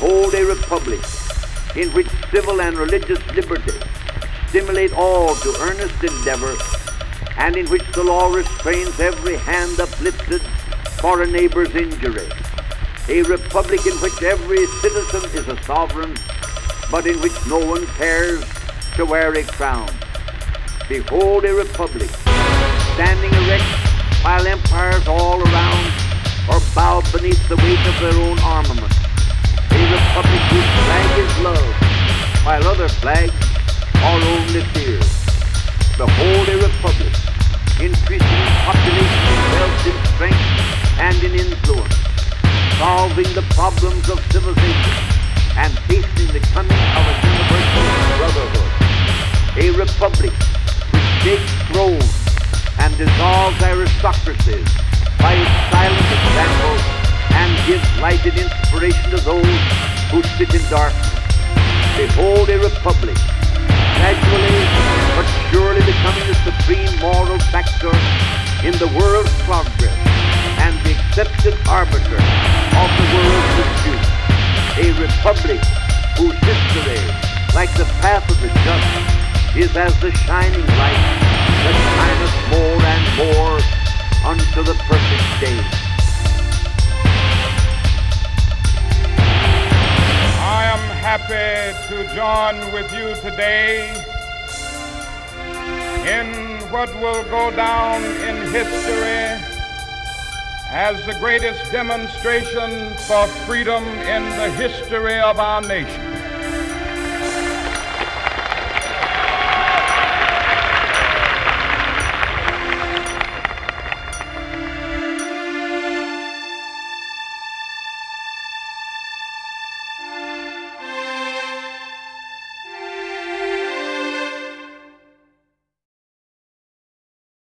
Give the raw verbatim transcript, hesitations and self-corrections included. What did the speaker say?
Behold a republic in which civil and religious liberty stimulate all to earnest endeavor, and in which the law restrains every hand uplifted for a neighbor's injury. A republic in which every citizen is a sovereign, but in which no one cares to wear a crown. Behold a republic standing erect while empires all around are bowed beneath the weight of their own armament. A republic whose flag is love, while other flags are only fear. Behold a republic increasing in population, in wealth, in strength, and in influence, solving the problems of civilization and hastening the coming of a universal brotherhood. A republic which shakes thrones and dissolves aristocracies by its silent example and gives light and inspiration to those who sit in darkness. Behold a republic gradually but surely becoming the supreme moral factor in the world's progress and the accepted arbiter of the world's dispute. A republic whose history, like the path of the just, is as the shining light that shineth more and more unto the perfect day. I am happy to join with you today in what will go down in history as the greatest demonstration for freedom in the history of our nation.